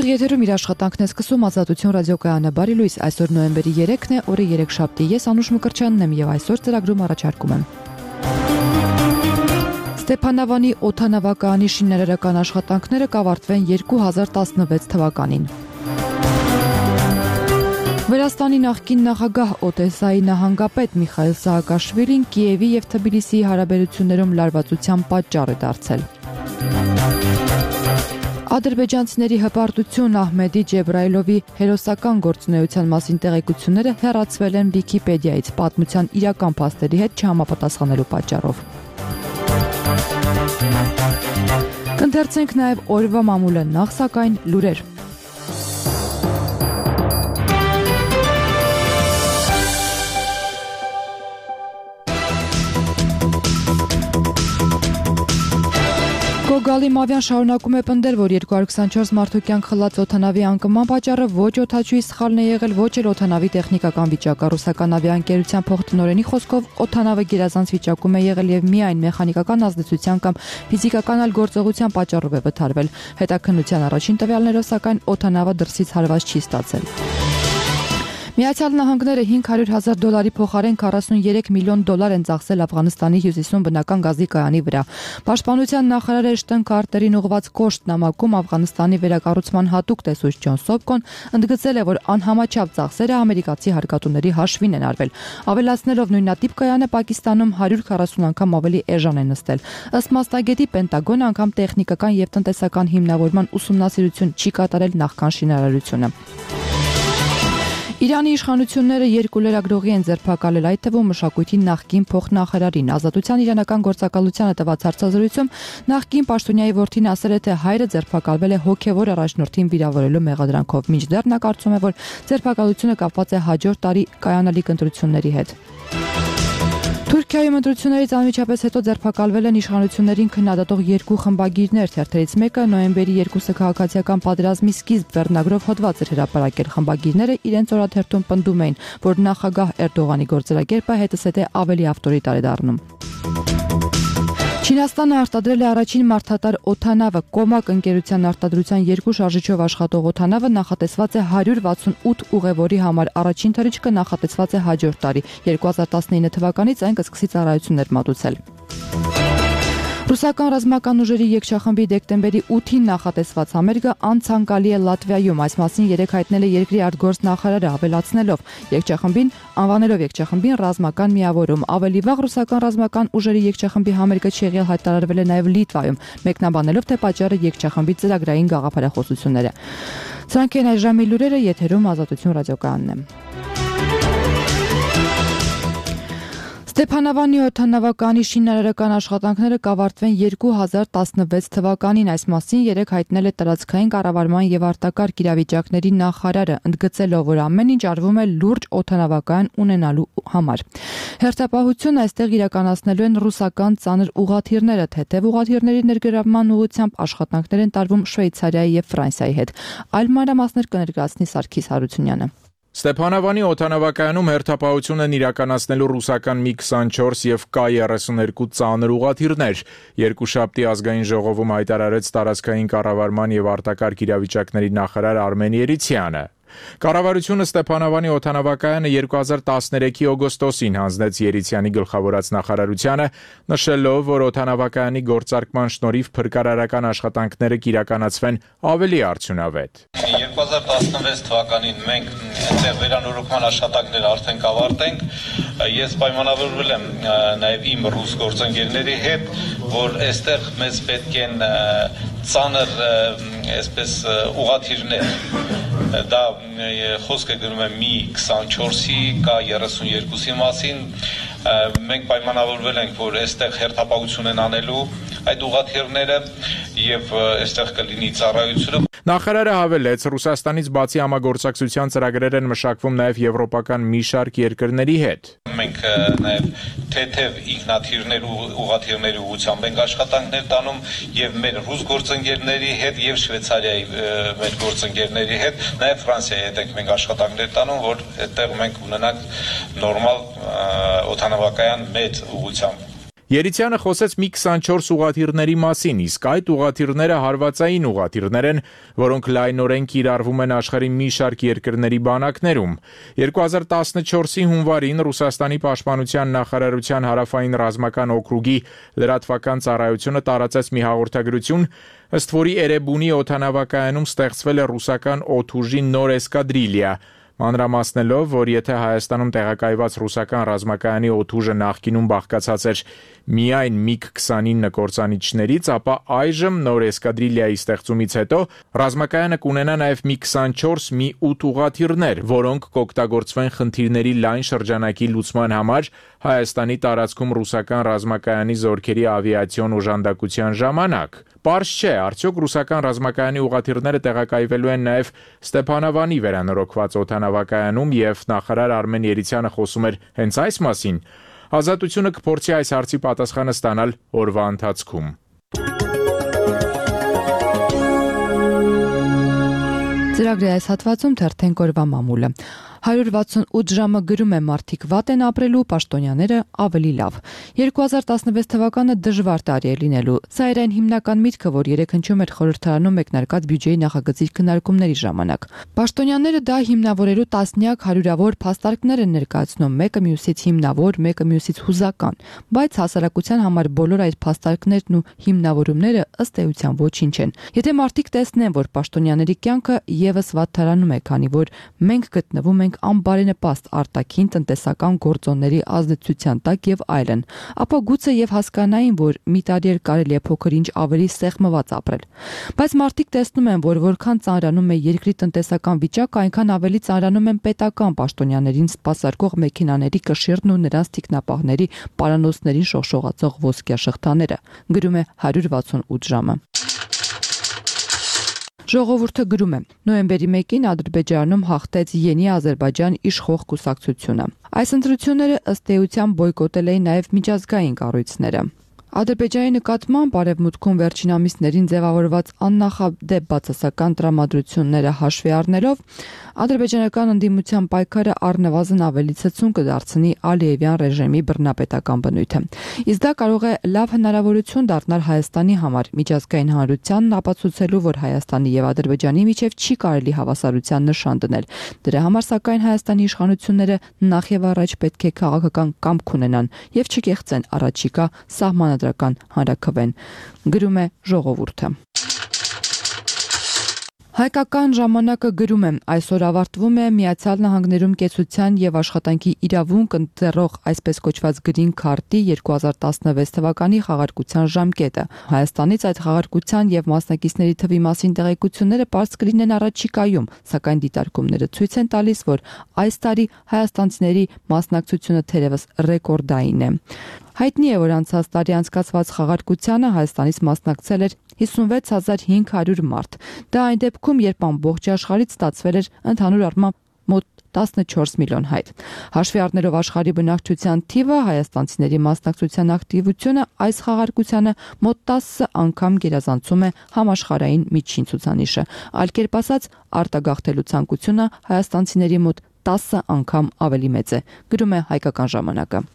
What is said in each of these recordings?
Ուղիղ եթերում իր աշխատանքն է սկսում Ազատություն ռադիոկայանը։ Բարի լույս, այսօր նոյեմբերի 3-ն է, օրը երեքշաբթի։ Ես Անուշ Մկրտչյանն եմ եւ այսօր ծրագրում առաջարկում եմ Ստեփանավանի օդանավակայանի շինարարական աշխատանքները կավարտվեն 2016 թվականին։ Վրաստանի նախկին նախագահ Օդեսայի նահանգապետ Միխայիլ Սահակաշվիլին Կիևի եւ Թբիլիսիի հարաբերություններում լարվածության պատճառ է դարձել։ Ադրբեջանցիների հպարտություն Ահմեդի Ջեբրայլովի հերոսական գործունեության մասին տեղեկությունները հեռացվել են Վիկիպեդիայից պատմության իրական փաստերի հետ չհամապատասխանելու պատճառով։ Կընթերցենք նաև օրվա մամուլը, նախ սակայն լուրեր։ Գոգալի Մավյան շարունակում է պնդել, որ 224 մարդու կյանք խլած օդանավի անկման պատճառը ոչ օդաչուի սխալն է եղել, ոչ էլ օդանավի տեխնիկական վիճակը։ Ռուսական ավիաընկերության փոխտնօրենի խոսքով օդանավը գերազանց վիճակում է եղել եւ միայն մեխանիկական ազդեցության կամ ֆիզիկական այլ գործողության պատճառով է վթարվել։ Հետաքննության առաջին տվյալներով, սակայն օդանավը դրսից հարված չի ստացել։ Միացյալ Նահանգները $500,000 փոխարեն $43 միլիոն են ծախսել Աֆղանստանի հյուսիսում բնական գազի կայանի վրա։ Պաշտպանության նախարար Էշտոն Քարտերին ուղղված կոշտ նամակում Աֆղանստանի վերակառուցման հատուկ տեսուչ Ջոն Սոփկոն ընդգծել է, որ անհամաչափ ծախսերը ամերիկացի հարկատուների հաշվին են արվել։ Ավելացնելով նույնատիպ կայանը Պակիստանում 140 անգամ ավելի էժան է նստել։ Ըստ մասնագետի Պենտագոնը անգամ տեխնիկական եւ տնտեսական հիմնավորման ուսումնասիրություն չի կատարել նախքան շինարարությունը։ Իրանի իշխանությունները երկու լրագրողի են ձերբակալել, այդ թվում մշակույթի նախկին փոխնախարարին։ Ազատության իրանական գործակալությանը տված հարցազրույցում նախկին պաշտոնյայի որդին ասել է, թե հայրը ձերբակալվել է հոգևոր առաջնորդին վիրավորելու մեղադրանքով։ Մինչդեռ նա կարծում է, որ ձերբակալությունը կապված է հաջորդ տարի կայանալիք ընտրությունների հետ։ Թուրքիայում ընտրություններից անմիջապես հետո ձերբակալվել են իշխանություններին քննադատող երկու խմբագիրներ, թերթերից մեկը նոյեմբերի 2-ը քաղաքացիական պատերազմի սկիզբ վերնագրով հոդված էր հրապարակել։ Խմբագիրները իրենց օրաթերթում պնդում էին, որ նախագահ Էրդողանի գործելակերպը հետզհետե ավելի ավտորիտար է դառնում։ Չինաստանը արտադրել է առաջին մարդատար օդանավը։ Կոմակ ընկերության արտադրության երկու շարժիչով աշխատող օդանավը նախատեսված է 168 ուղևորի համար։ Առաջին թռիչքը նախատեսված է հաջորդ տարի։ 2019 թվականից այն կսկսի ծառայություններ մատուցել։ Ռուսական ռազմական ուժերի եկչախմբի դեկտեմբերի 8-ին նախատեսված համերգը անցանկալի է Լատվիայում։ Այս մասին երեկ հայտնել է երկրի արտգործնախարարը, ավելացնելով անվանելով եկչախմբին ռազմական միավորում։ Ավելի վաղ ռուսական ռազմական ուժերի եկչախմբի համերգը չեղյալ հայտարարվել է նաև Լիտվայում, մեկնաբանելով, թե պատճառը եկչախմբի ծրագրային գաղափարախոսությունները։ Սրանք են այս ժամի լուրերը, եթերում Ազատություն ռադիոկայանն է։ Ստեփանավանի օդանավակայանի շինարարական աշխատանքները կավարտվեն 2016 թվականին։ Այս մասին երեկ հայտնել է տարածքային կառավարման եւ արտակարգ իրավիճակների նախարարը, ընդգծելով, որ ամեն ինչ արվում է լուրջ օդանավակայան ունենալու համար։ Հերթապահությունը այստեղ իրականացնելու են ռուսական ծանր ուղղաթիռները, թեթև ուղղաթիռների ներգրավման ուղղությամբ աշխատանքներ են տարվում Շվեյցարիայի եւ Ֆրանսիայի հետ։ Այլ մանրամասներ կներկայացնի Սարգիս Հարությունյանը։ Ստեփանավանի օդանավակայանում հերթապահություն են իրականացնելու ռուսական Mi-24 եւ K-32 ծանր ուղղաթիռներ։ Երկուշաբթի ազգային ժողովում հայտարարեց տարածքային կառավարման եւ արտակարգ իրավիճակների նախարար Արմեն Երիցյանը։ Կառավարությունը Ստեփանավանի օդանավակայանը 2013-ի օգոստոսին հանձնեց Երիցյանի գլխավորած նախարարությանը, նշելով, որ օդանավակայանի գործարկման շնորհիվ փրկարարական աշխատանքները կիրականացվեն ավելի արդյունավետ։ 2016 թվականին մենք այդտեղ վերանորոգման աշխատանքները արդեն կավարտենք։ Ես պայմանավորվել եմ նաև իմ ռուս գործընկերների հետ, որ այստեղ մեզ պետք են ծանր այսպես ուղղաթիռներ։ Դա խոսքը գնում է Mi-24-ի, K-32-ի մասին։ Մենք պայմանավորվել ենք, որ այստեղ հերթապահություն են անելու այդ ուղղաթիռները եւ այստեղ կլինի ծառայությունը։ Նախարարը հավելեց, Ռուսաստանից բացի համագործակցության ծրագրեր են մշակվում նաև եվրոպական մի շարք երկրների հետ։ Մենք նաև թեթև ինքնաթիռներ ու ուղղաթիռների ուղղությամբ ենք աշխատանքներ տանում եւ մեր ռուս գործընկերների հետ եւ Շվեյցարիայի մեր գործընկերների հետ, նաև Ֆրանսիայի հետ ենք մենք աշխատանքներ տանում, որ այդտեղ մենք ունենանք նորմալ օդանավակայան մեծ ուղղությամբ։ Երիցյանը խոսեց MiG-24 ուղղաթիռների մասին, իսկ այդ ուղղաթիռները հարվածային ուղղաթիռներ են, որոնք լայնորեն կիրառվում են աշխարհի մի շարք երկրների բանակներում։ 2014-ի հունվարին Ռուսաստանի պաշտպանության նախարարության հարավային ռազմական օկրուգի լրատվական ծառայությունը տարածեց մի հաղորդագրություն, ըստ որի Էրեբունի օդանավակայանում ստեղծվել է ռուսական օդուժի նոր էսկադրիլիա, մանրամասնելով, որ եթե Հայաստանում տեղակայված ռուսական ռազմակայանի օդուժը նախկինում բաղկացած էր միայն MiG-29 կործանիչներից, ապա այժմ նոր էսկադրիլիայի ստեղծումից հետո ռազմակայանը կունենա նաև MiG-24 Mi-8 ուղղաթիռներ, որոնք կօգտագործվեն խնդիրների լայն շրջանակի լուծման համար Հայաստանի տարածքում ռուսական ռազմակայանի զորքերի ավիացիոն օժանդակության ժամանակ։ Պարզ չէ, արդյոք ռուսական ռազմակայանի ուղղաթիռները տեղակայվելու են նաև Ստեփանավանի վերանորոգված օդանավակայանում եւ նախարար Արմեն Երիցյանը խոսում էր հենց այս մասին։ Ազատությունը կփորձի այս հարցի պատասխանը ստանալ օրվա ընթացքում։ Ծրագրի այս հատվածում թերթենք օրվա մամուլը։ 168 ժամը գրում է մարդիկ վատ են ապրելու, պաշտոնյաները ավելի լավ։ 2016 թվականը դժվար տարի է լինելու։ Սա էր այն հիմնական միտքը, որ երեկ հնչում էր խորհրդարանում մեկնարկած բյուջեի նախագծի քննարկումների ժամանակ։ Պաշտոնյաները դա հիմնավորելու տասնյակ հարյուրավոր փաստարկներ են ներկայացնում, մեկը մյուսից հիմնավոր, մեկը մյուսից հուզական, բայց հասարակության համար բոլոր այդ փաստարկներն ու հիմնավորումները ըստ էության ոչինչ են։ Եթե մարդիկ տեսնեն, որ պաշտոնյաների կյանքը եւս վատթարանում է, քանի որ մենք գտնվում ենք անբարենպաստ արտաքին տնտեսական գործոնների ազդեցության տակ եւ այլն, ապա գուցե եւ հասկանային, որ մի տարի էր կարելի է փոքր-ինչ ավելի սեղմված ապրել։ Բայց մարդիկ տեսնում են, որ որքան ծանրանում է երկրի տնտեսական վիճակը, այնքան ավելի ծանրանում են պետական պաշտոնյաներին սպասարկող մեքենաների կշիռն ու նրանց թիկնապահների պարանոցներին շողշողացող ոսկյա շղթաները, գրում է 168 ժամը։ Ժողովուրդը գրում է. նոյեմբերի 1-ին Ադրբեջանում հաղթեց Յենի Ադրբեջան իշխող կուսակցությունը։ Այս ընտրությունները ըստ էության բոյկոտել էին նաև միջազգային կառույցները։ Ադրբեջանի նկատմամբ Արևմուտքում վերջին ամիսներին ձևավորված աննախադեպ բացասական տրամադրությունները հաշվի առնելով, ադրբեջանական ընդդիմության պայքարը առնվազն ավելի ցցուն կդարձնի Ալիևյան ռեժիմի բռնապետական բնույթը։ Իսկ դա կարող է լավ հնարավորություն դառնալ Հայաստանի համար, միջազգային հանրությանն ապացուցելու, որ Հայաստանի եւ Ադրբեջանի միջև չի կարելի հավասարության նշան դնել։ Դրա համար սակայն Հայաստանի իշխանությունները նախ եւ առաջ պետք է քաղաքական կամք ունենան եւ չկեղծեն առաջիկա սահմանադրական հանրաքվեն, գրում է Ժողովուրդը։ Հայկական ժամանակը գրում է. այսօր ավարտվում է Միացյալ Նահանգներում կեցության եւ աշխատանքի իրավունք ընձեռող այսպես կոչված Green Card-ի 2016 թվականի խաղարկության ժամկետը։ Հայաստանից այդ խաղարկության եւ մասնակիցների թվի մասին տեղեկությունները պարզ կլինեն առաջիկայում, սակայն դիտարկումները ցույց են տալիս, որ այս տարի հայաստանցիների մասնակցությունը թերևս ռեկորդային է։ Հայտնի է, որ անցած տարի անցկացված խաղարկությանը Հայաստանից մասնակցել էր 56500 մարդ։ Դա այն դեպքում, երբ ամբողջ աշխարհից ստացվել էր ընդհանուր առմամբ մոտ 14 միլիոն հայ։ Հաշվի առնելով աշխարհի բնակչության թիվը, հայաստանցիների մասնակցության ակտիվությունը այս խաղարկությանը մոտ 10 անգամ գերազանցում է համաշխարհային միջին ցուցանիշը։ Այլ կերպ ասած, արտագաղթելու ցանկությունը հայաստանցիների մոտ 10 անգամ ավելի մեծ է, գրում է Հայկական ժամանակը։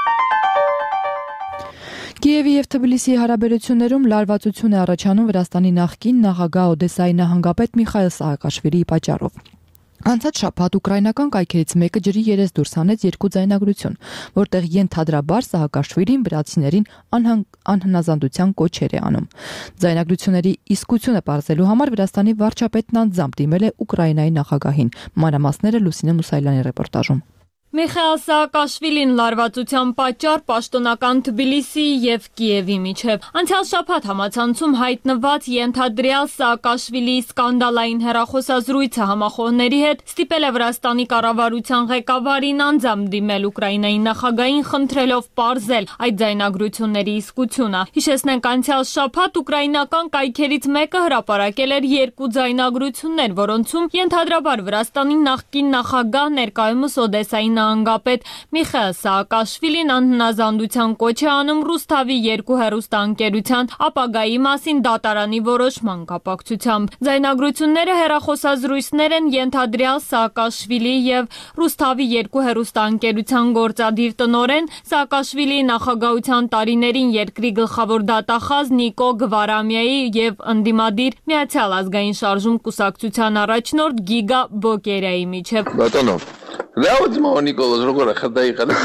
Կիևի եւ Թբիլիսիի հարաբերություններում լարվածություն է առաջանում Վրաստանի նախկին նախագահ Օդեսայի նահանգապետ Միխայիլ Սահակաշվիլիի պատճառով։ Անցած շաբաթ ուկրաինական կայքերից մեկը ջրի երես դուրս հանեց երկու ձայնագրություն, որտեղ ենթադրաբար Սահակաշվիլին վրացիներին անհնազանդության կոչեր է անում։ Ձայնագրությունների իսկությունը պարզելու համար Վրաստանի վարչապետն անձամբ դիմել է Ուկրաինայի նախագահին։ Մանրամասները Լուսինե Մուսայելյանի ռեպորտաժում։ Միխայիլ Սահակաշվիլին լարվածության պատճառ պաշտոնական Թբիլիսիի եւ Կիևի միջև։ Անցյալ շաբաթ համացանցում հայտնված ենթադրյալ Սահակաշվիլիի սկանդալային հեռախոսազրույցը համախոհների հետ ստիպել է Վրաստանի կառավարության ղեկավարին անձամբ դիմել Ուկրաինայի նախագահին, խնդրելով պարզել այդ ձայնագրությունների իսկությունը։ Հիշեցնենք, անցյալ շաբաթ ուկրաինական կայքերից մեկը հրապարակել էր երկու ձայնագրություններ, որոնցում ենթադրաբար Վրաստանի նախկին նախագահ ներկայումս Օդեսայի տնօրինահանգապետ Միխայել Սաակաշվիլին անհնազանդության կոչ է անում Ռուսթավի 2 հեռուստաընկերության ապագայի մասին դատարանի որոշման կապակցությամբ։ Ձայնագրությունները հեռախոսազրույցներ են ենթադրյալ Սաակաշվիլի եւ Ռուսթավի 2 հեռուստաընկերության գործադիր տնօրեն Սաակաշվիլիի նախագահության տարիներին երկրի գլխավոր դատախազ Նիկո Գվարամյայի եւ ընդդիմադիր Միացյալ ազգային շարժում կուսակցության առաջնորդ Գիգա Բոկերյայի միջև։ Բատոնո, լավ Նիկոլոս როგორ խնդայի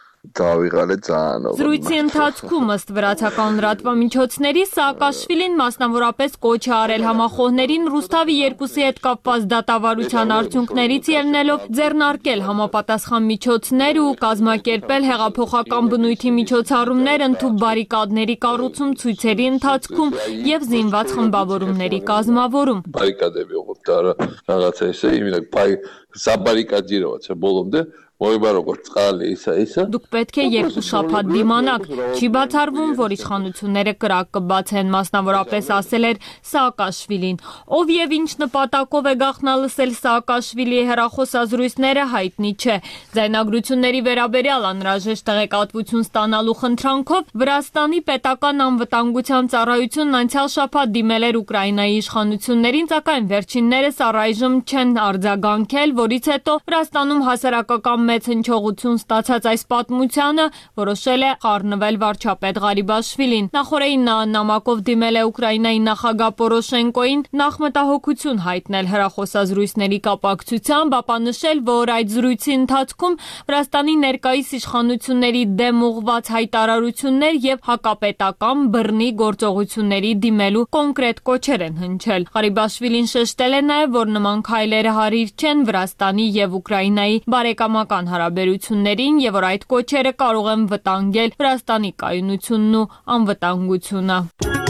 Զրույցի ընթացքում ըստ վրացական լրատվամիջոցների Սաակաշվիլին մասնավորապես կոչ է արել համախոհներին Ռուսթավի 2-ի հետ կապված դատավարության արդյունքներից ելնելով ձեռնարկել համապատասխան միջոցներ ու կազմակերպել հեղափոխական բնույթի միջոցառումներ, ընդհանուր բարիկադների կառուցում ցույցերի ընթացքում եւ զինված խմբավորումների կազմավորում։ Բարիկադები ուղղտարը რაღაცա էսը իմенно սաբարիկադիրոց է բոլոնդը Դուք պետք է 2 շաբաթ դիմանաք, չի բացառվում, որ իշխանությունները կրակ կբացեն, մասնավորապես ասել էր Սաակաշվիլին, ով եւ ինչ նպատակով է գաղտնալսել Սաակաշվիլիի հեռախոսազրույցները հայտնի չէ։ Ձայնագրությունների վերաբերյալ անհրաժեշտ տեղեկատվություն ստանալու խնդրանքով Վրաստանի պետական անվտանգության ծառայությունն անցյալ շաբաթ դիմել էր Ուկրաինայի իշխանություններին, սակայն վերջիններս առայժմ չեն արձագանքել, որից հետո Վրաստանում հասարակական մեծ հնչողություն ստացած այս պատմությանը որոշել է խառնվել վարչապետ Ղարիբաշվիլին։ Նախորդին նա նամակով դիմել է Ուկրաինայի նախագահ Պորոշենկոին նախ մտահոգություն հայտնել հեռախոսազրույցների կապակցությամբ, ապա նշել, որ այդ զրույցի ընթացքում Վրաստանի ներկայիս իշխանությունների դեմ ուղղված հայտարարություններ եւ հակապետական բռնի գործողությունների դիմելու կոնկրետ կոչեր են հնչել։ Ղարիբաշվիլին շեշտել է նաեւ, որ նման քայլերը հարիր չեն Վրաստանի եւ Ուկրաինայի բարեկամական հարաբերություններին եւ որ այդ կոչերը կարող են վտանգել Վրաստանի կայունությունն ու անվտանգությունը։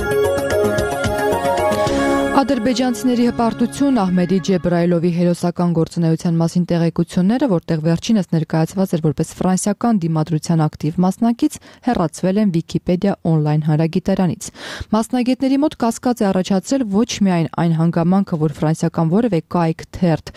Ադրբեջանցիների հպարտություն Ահմեդի Ջեբրայիլովի հերոսական գործունեության մասին տեղեկությունները, որտեղ վերջինս ներկայացված էր որպես ֆրանսիական դիմադրության ակտիվ մասնակից, հեռացվել են Վիկիպեդիա on-line հանրագիտարանից։ Մասնագետների մոտ կասկած է առաջացրել ոչ միայն այն հանգամանքը, որ ֆրանսիական որևէ կայք թերթ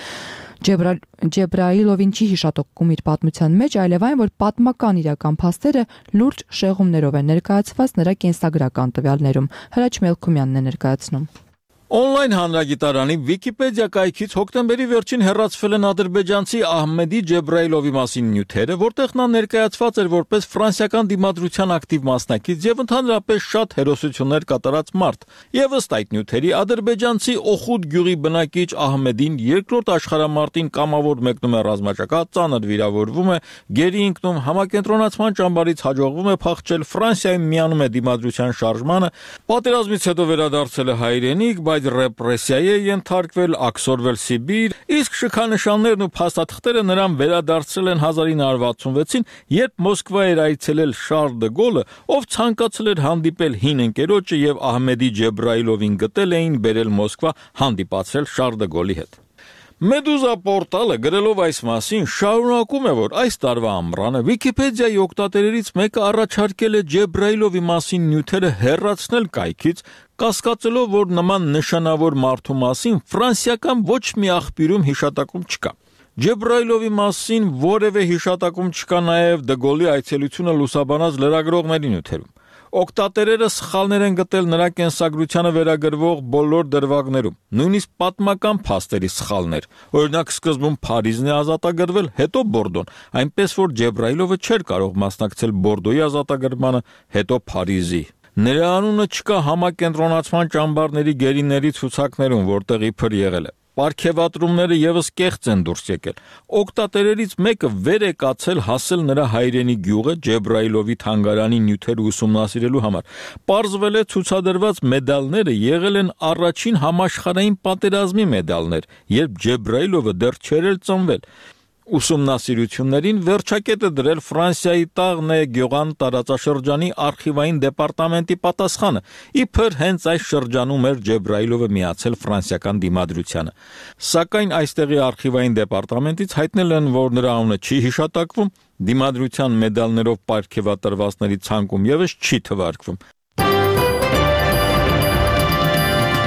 Ջեբրայիլովին չի հիշատակում իր պատմության մեջ, այլև այն, որ պատմական իրական փաստերը լուրջ շեղումներով են ներկայացված նրա կենսագրական տվյալներում։ Հրաչ Մելքումյանն է ներկայացնում։ On-line հանրագիտարանի Վիկիպեդիա կայքից հոկտեմբերի վերջին հեռացվել են ադրբեջանցի Ահմեդի Ջեբրայիլովի մասին նյութերը, որտեղ նա ներկայացված էր որպես ֆրանսիական դիմադրության ակտիվ մասնակից եւ ընդհանրապես շատ հերոսություններ կատարած մարդ։ Եվ ըստ այդ նյութերի ադրբեջանցի Օխուդ գյուղի բնակիչ Ահմեդին երկրորդ աշխարհամարտին կամավոր մեկնում է ռազմաճակատ, ծանր վիրավորվում է, գերի ընկնում, համակենտրոնացման ճամբարից հաջողվում է փախչել, Ֆրանսիայում միանում է դիմադրության շարժմանը, պատերազմից հետո վերադարձել է հայրենիք, ռեպրեսիայի է ենթարկվել, աքսորվել Սիբիր, իսկ շքանշաններն ու փաստաթղթերը նրան վերադարձրել են 1966-ին, երբ Մոսկվա էր այցելել Շարլ դը Գոլը, ով ցանկացել էր հանդիպել հին ընկերոջը եւ Ահմեդի Ջեբրայիլովին գտել էին բերել Մոսկվա հանդիպացրել Շարլ դը Գոլի հետ։ Մեդուզա պորտալը գրելով այս մասին շարունակում է, որ այս տարվա ամռանը Վիկիպեդիայի օգտատերերից մեկը առաջարկել է Ջեբրայիլովի մասին նյութերը հեռացնել կայքից, կասկածելով, որ նման նշանավոր մարդու մասին ֆրանսիական ոչ մի աղբյուրում հիշատակում չկա։ Ջեբրայիլովի մասին որևէ հիշատակում չկա նաև դը Գոլի այցելությունը լուսաբանած լրագրողների նյութերում։ Օգտատերերը սխալներ են գտել նրա կենսագրությանը վերագրվող բոլոր դրվագներում, նույնիսկ պատմական փաստերի սխալներ։ Օրինակ սկզբում Փարիզն է ազատագրվել, հետո Բորդոն, այնպես որ Ջեբրայիլովը չէր կարող մասնակցել Բորդոյի ազատագրմանը, հետո Փարիզի։ Նրա անունը չկա համակենտրոնացման ճամբարների գերիների ցուցակներում, որտեղ իբր եղել է։ Պարգևատրումները եւս կեղծ են դուրս եկել։ Օգտատերերից մեկը վեր է կացել հասել նրա հայրենի գյուղը Ջեբրայիլովի թանգարանի նյութերը ուսումնասիրելու համար։ Պարզվել է ցուցադրված մեդալները եղել են առաջին համաշխարհային պատերազմի մեդալներ, երբ Ջեբրայիլովը դեռ չէր ծնվել։ Ուսումնասիրություններին վերջակետը դրել Ֆրանսիայի Տաղնե Գյուղան տարածաշրջանի արխիվային դեպարտամենտի պատասխանը, իբր հենց այս շրջանում էր Ջեբրայիլովը միացել ֆրանսիական դիմադրությանը։ Սակայն այստեղի արխիվային դեպարտամենտից հայտնել են, որ նրա անունը չի հիշատակվում, դիմադրության մեդալներով պարգևատրվածների ցանկում եւս չի թվարկվում։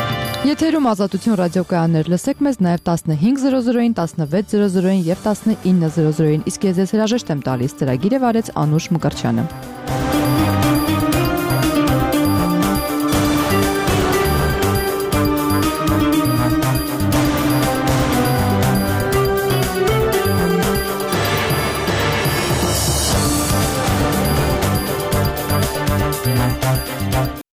Եթերում Ազատություն ռադիոկայաններ, լսեք մեզ նաև 15:00-ին, 16:00-ին եւ 19:00-ին, իսկ ես հրաժեշտ եմ տալիս, ծրագիրը վարեց Անուշ Մկրտչյանը։